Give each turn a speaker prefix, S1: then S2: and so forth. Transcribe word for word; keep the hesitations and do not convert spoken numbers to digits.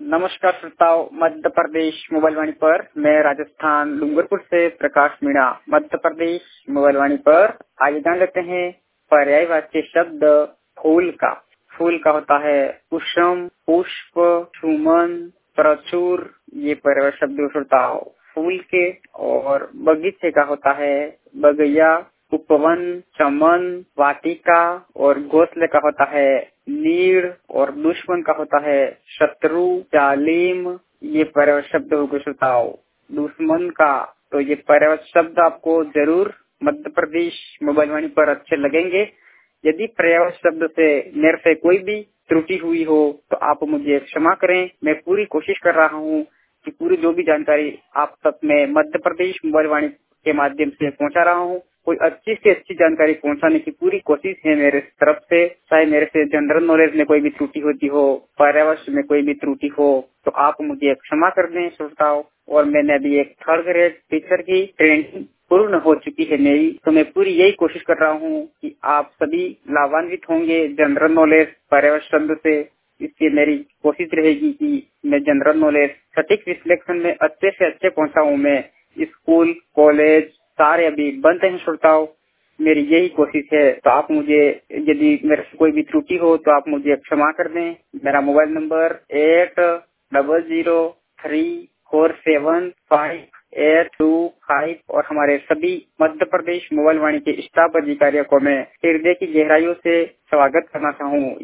S1: नमस्कार श्रोताओं, मध्य प्रदेश मोबाइल वाणी पर मैं राजस्थान डूंगरपुर से प्रकाश मीणा मध्य प्रदेश मोबाइल वाणी पर आइए जान लेते हैं पर्यायवाची शब्द फूल का। फूल का होता है कुसुम, पुष्प, सुमन, प्रचुर, ये पर्यायवाची शब्द श्रोताओं फूल के। और बगीचे का होता है बगैया, उपवन, चमन, वाटिका। और घोंसले का होता है नीड़। और दुश्मन का होता है शत्रु, जालिम, ये पर्यायवाची शब्द हो गए श्रोताओं। दुश्मन का तो ये पर्यायवाची शब्द आपको जरूर मध्य प्रदेश मोबाइल वाणी पर अच्छे लगेंगे। यदि पर्यायवाची शब्द से मेरे से कोई भी त्रुटि हुई हो तो आप मुझे क्षमा करें। मैं पूरी कोशिश कर रहा हूँ कि पूरी जो भी जानकारी आप तक मैं मध्य प्रदेश मोबाइल वाणी के माध्यम से पहुंचा रहा हूँ, कोई अच्छी से अच्छी जानकारी पहुंचाने की पूरी कोशिश है मेरे तरफ से। चाहे मेरे से जनरल नॉलेज में कोई भी त्रुटि होती हो, पर्यायवाची में कोई भी त्रुटि हो तो आप मुझे क्षमा कर दें श्रोताओं। और मैंने अभी एक थर्ड ग्रेड टीचर की ट्रेनिंग पूर्ण हो चुकी है मेरी, तो मैं पूरी यही कोशिश कर रहा हूँ कि आप सभी लाभान्वित होंगे जनरल नॉलेज पर्यायवाची शब्द से। इसलिए मेरी कोशिश रहेगी कि मैं जनरल नॉलेज सटीक विश्लेषण में अच्छे से अच्छे पहुंचाऊं। मैं स्कूल कॉलेज सारे अभी बंद हैं श्रोताओं, मेरी यही कोशिश है। तो आप मुझे यदि मेरे से कोई भी त्रुटि हो तो आप मुझे क्षमा कर दें। मेरा mobile number eight double zero three four seven five eight two five. और हमारे सभी मध्य प्रदेश मोबाइल वाणी के स्टाफ अधिकारियों को मैं हृदय की गहराइयों से स्वागत करना चाहूँ।